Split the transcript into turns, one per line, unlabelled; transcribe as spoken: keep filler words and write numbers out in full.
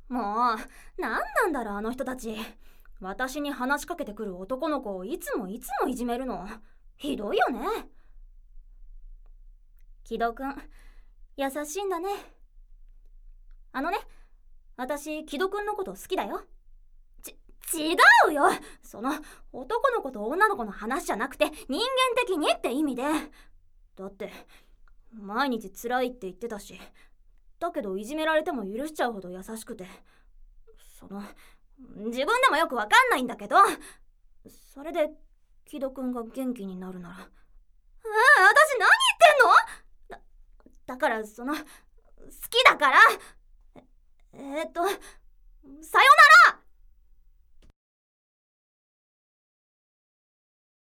もう、なんなんだろうあの人たち。私に話しかけてくる男の子をいつもいつもいじめるの。ひどいよね。木戸くん、優しいんだね。あのね、私、木戸くんのこと好きだよ。ち、違うよ。その、男の子と女の子の話じゃなくて、人間的にって意味で。だって、毎日辛いって言ってたし、だけどいじめられても許しちゃうほど優しくて、その、自分でもよくわかんないんだけど、それで木戸くんが元気になるなら。えー、私何言ってんの？だ、だからその、好きだから。え、えーっと、さよなら。